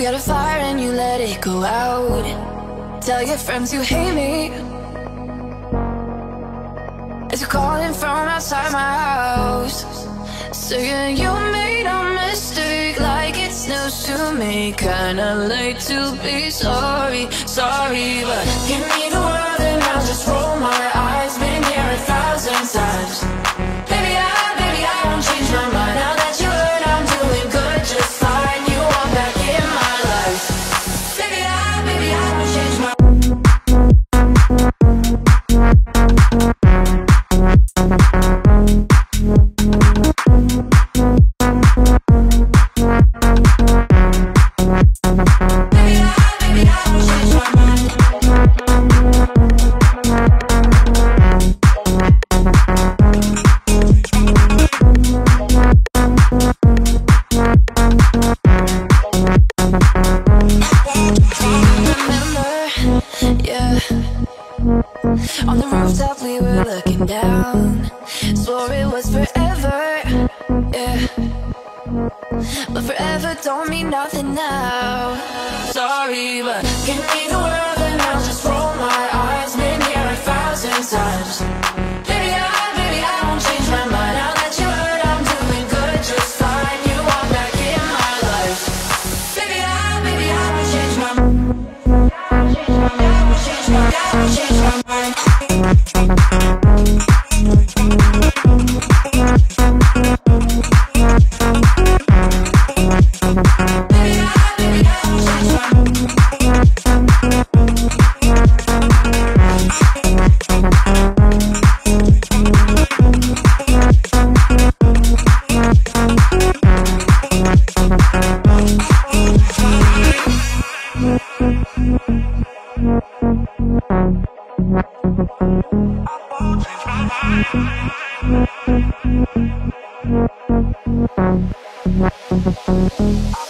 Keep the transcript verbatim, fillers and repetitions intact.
We got a fire and you let it go out. Tell your friends you hate me as you're calling from outside my house, saying you made a mistake like it's news to me. Kinda late to be sorry, sorry, but give me the world and I'll just roll my eyes. Been here a thousand times. Baby, I, baby, I won't change my mind. Now that you heard I'm doing good, just fine. You want back in my life. Baby, I, baby, I won't change my mind. On the rooftop we were looking down, swore it was forever, yeah, but forever don't mean nothing now. Sorry, but give me the world and I'll just roll my eyes. Been here a thousand times. Baby, I, baby, I won't change my mind. Now that you heard I'm doing good, just fine. You want back in my life. Baby, I, baby, I won't change my mind. I won't change my mind. I won't change my mind. I